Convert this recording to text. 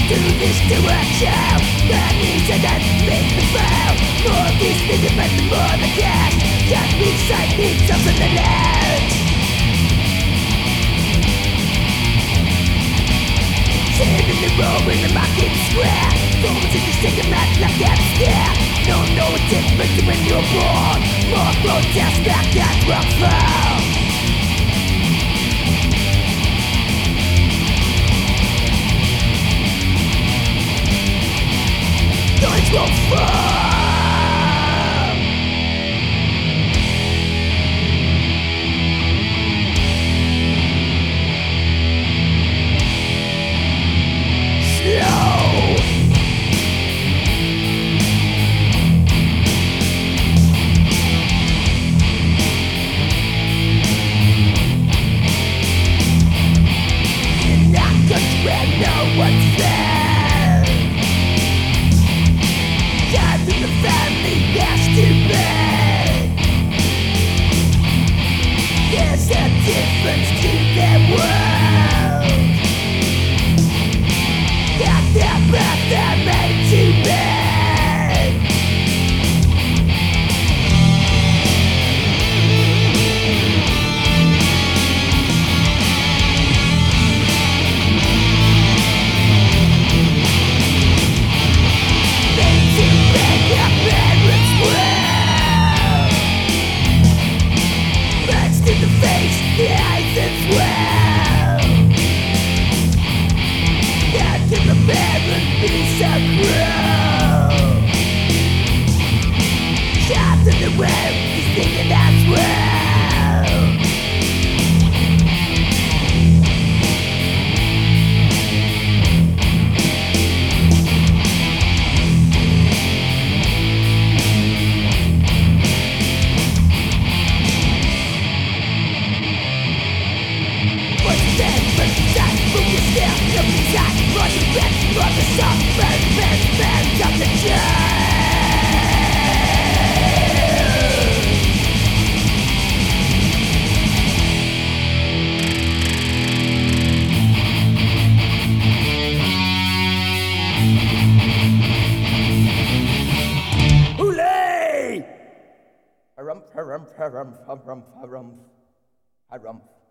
do this to a child. That is an make me fail. More of these things make me more than cash. Got me sight needs something to learn. Sitting in the room in the market square. Phones in the sticker mat like I'm scared. No difference when you're born. More protest back at Rockford. Noise will fall. Harumph, harumph, harumph, harumph, harumph, harumph.